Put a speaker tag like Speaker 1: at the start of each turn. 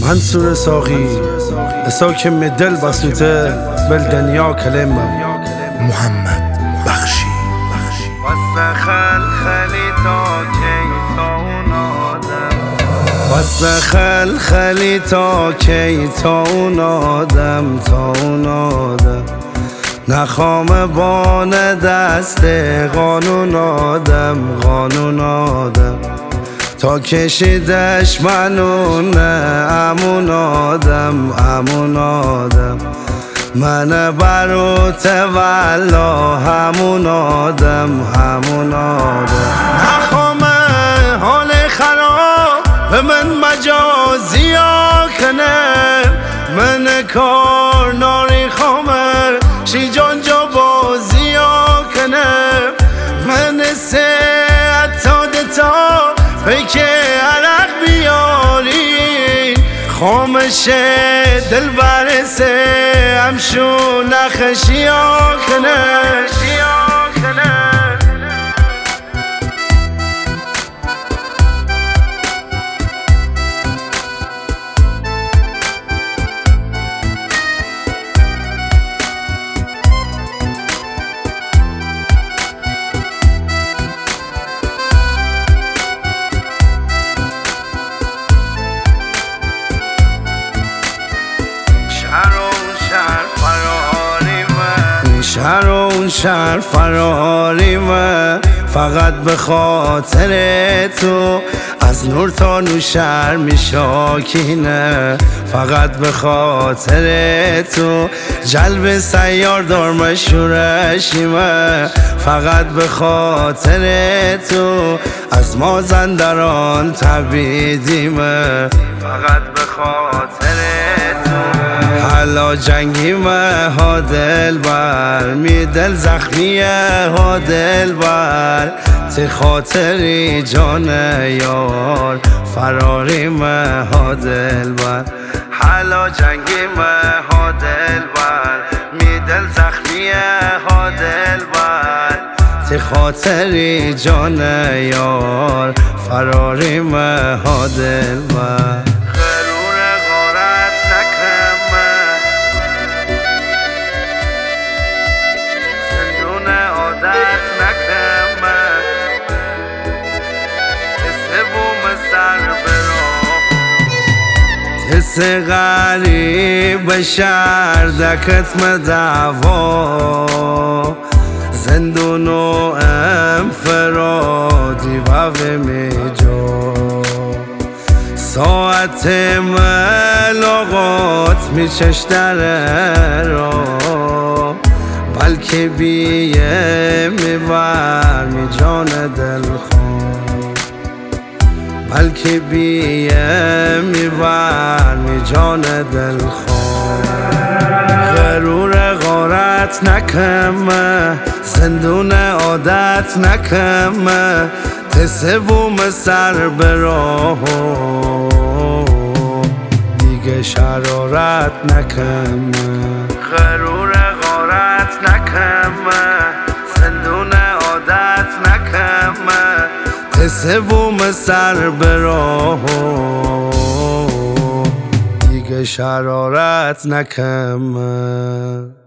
Speaker 1: منصور ساقی ساکم دل بسوته بل دنیا کلمه
Speaker 2: محمد بخشی
Speaker 1: واسه خلخلی تا کی تا اون آدم واسه خلخلی تا کی تا اون آدم تا اون آدم نخوام بان دست قانون آدم قانون آدم تا کشیدش منونه امون آدم امون آدم من بروت والا همون آدم همون آدم نخوامه حال خراب به من مجازی ها کنه من کار ناری خامه شی جان جا بازی ها کنه من سه تا پیک عرق بیاری خامشه دل برسه همشو نخشی ها کنه شهر و اون شهر فراریمه فقط به خاطر تو از نور تا نوشهر میشاکینه فقط به خاطر تو جلب سیار دار مشورشیمه فقط به خاطر تو از مازندران تبیدیمه فقط به خاطر تو حالا جنگیمه ها دل بر می دل زخمیه ها دل بر تی خاطری جان یار فراریمه ها دل بر حالا جنگیمه ها دل بر می دل زخمیه ها دل بر تی خاطری جان یار فراریمه ها دل بر حس غریب شردکت مدعوا زندون و انفرادی و میجا ساعت ملاقات میچش در را بلکه بیه میبر می جان دل خون بلکه بیه میبر می جان دل خون غرور غارت نکمه زندون عادت نکمه تسوم سر براه دیگه شرارت نکمه غرور غارت نکمه زندون عادت نکمه سوم سر براه دیگه شرارت نکمه